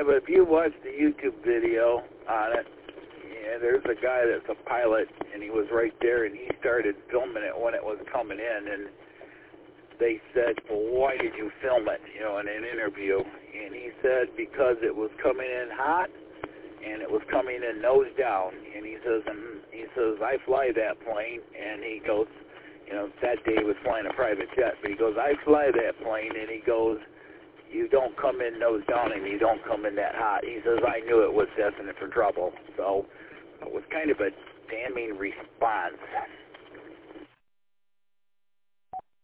but if you watch the YouTube video on it, yeah, there's a guy that's a pilot, and he was right there, and he started filming it when it was coming in, and they said, well, why did you film it, you know, in an interview? And he said, because it was coming in hot, and it was coming in nose down. And he says, I fly that plane, and he goes, you know, that day he was flying a private jet, but he goes, I fly that plane, and he goes, you don't come in nose down, and you don't come in that hot. He says, I knew it was destined for trouble. So it was kind of a damning response.